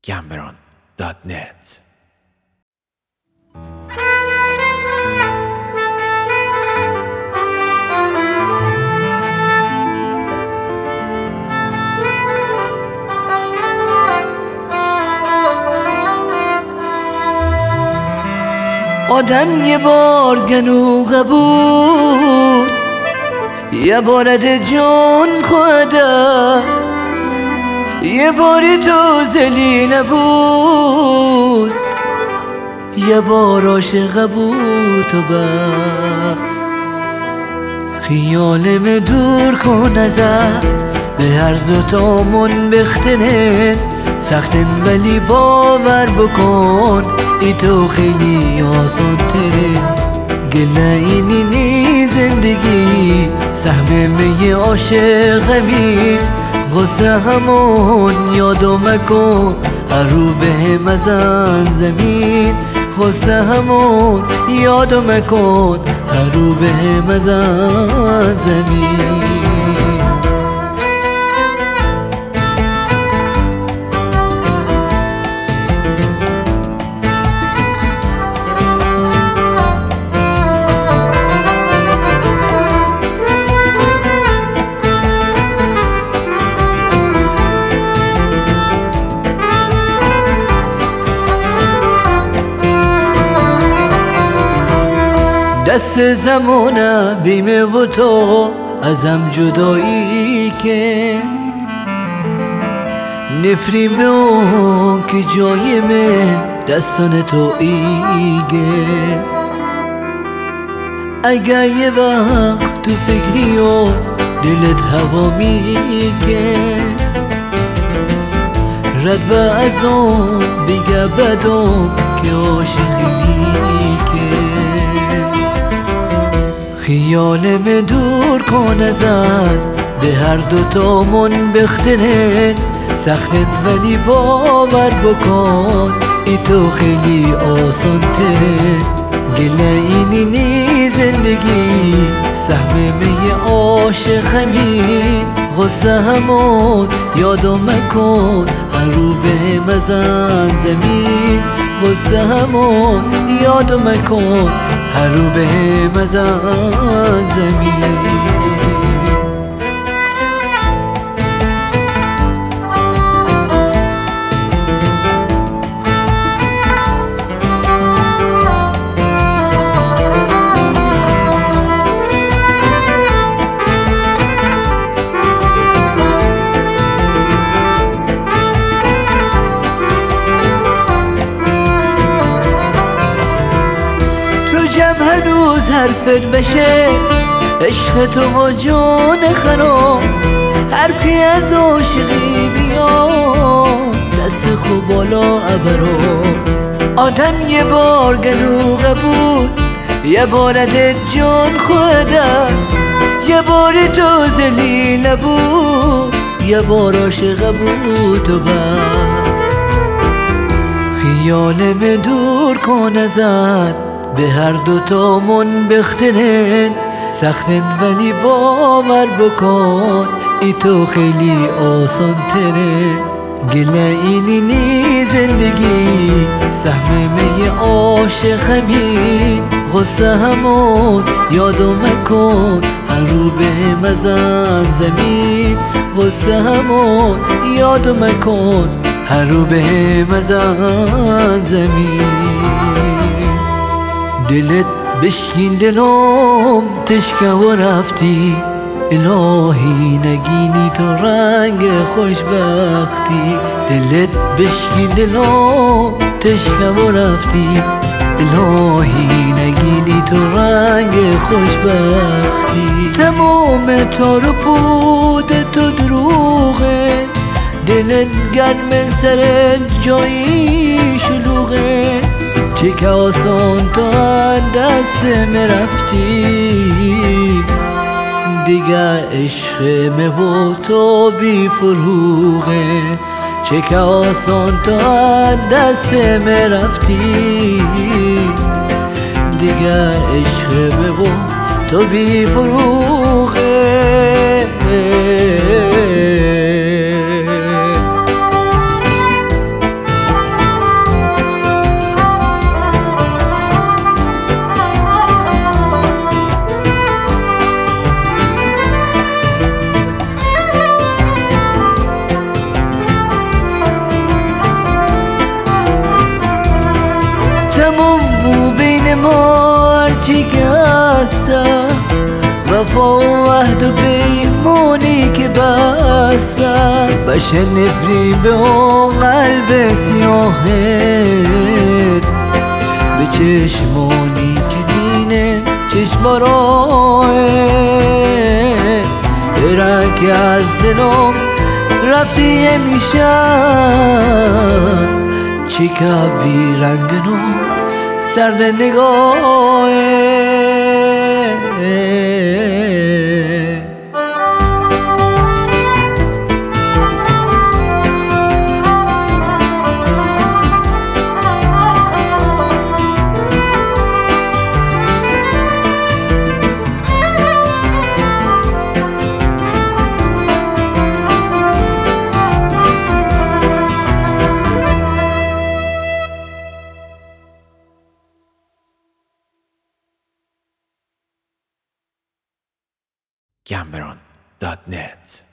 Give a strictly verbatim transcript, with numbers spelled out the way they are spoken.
گمبران دات نت. آدم یه بار گنوغه بود، یه بارد جان خود است، یه باری تو زلی نبود، یه بار عاشق بود و بس. خیالم دور کن ازت، به هر دوتامون بختنه سختن ولی باور بکن ای تو خیلی آسان تره. گله اینی نی زندگی سهم می عاشقمی، غصه همون یادو مکن هر رو به هم ازن زمین. غصه همون یادو مکن هر رو به هم ازن زمین. دست زمانه بیمه و تو ازم جدایی که نفرین به اون که جای من دستان تو ایگه. اگر یه وقت تو فکری و دلت هوا میگه رد به از اون بگه بدم که عاشقی میگه. خیالم دور کن ازت، به هر دوتامون بختنه سختت ولی باور بکن ای تو خیلی آسان تره. گله اینی نی زندگی سهم می عاشقمی، غصه همون یادو مکن هر رو به هم ازن زمین. غصه همون یادو مکن هر رو به هم ازن زمین. جمع هنوز حرفت بشه عشق تو و جان خرام، حرفی از عاشقی بیاد دست خوب بالا ابرو. آدم یه بار گنوغه بود، یه بارد جان خود است، یه باری تو زلی نبود، یه بار عاشق بود و بس. خیالم دور کن ازت، به هر دوتامون بختنن سختن ولی باور بکن ای تو خیلی آسان تره. گله اینی نی زندگی سهم می عاشقمی، غصه همون یادو مکن هر رو به هم ازن زمین. غصه همون یادو مکن هر رو به هم ازن زمین. دلت بشکین دلم تشکه و رفتی، الهی نگینی تو رنگ خوشبختی. دلت بشکین دلم تشکه و رفتی، الهی نگینی تو رنگ خوشبختی. تمام تار و پود تو دروغه، دلت گرم سر جایی شلوغه. چه که آسان تو دست مرفتی، دیگه عشق و تو بی فروغه. چه که آسان تو دست مرفتی، دیگه عشق و تو بی فروغه. ما هرچی که هستم، وفا و عهد و پیمونی که بستم، بشه نفری به اون قلب سیاهت، به چشمانی که دینه چشماراه، برن که از دلم رفتی همیشن، چی که بی رنگ نو سرد نگاهه. Cameron dot net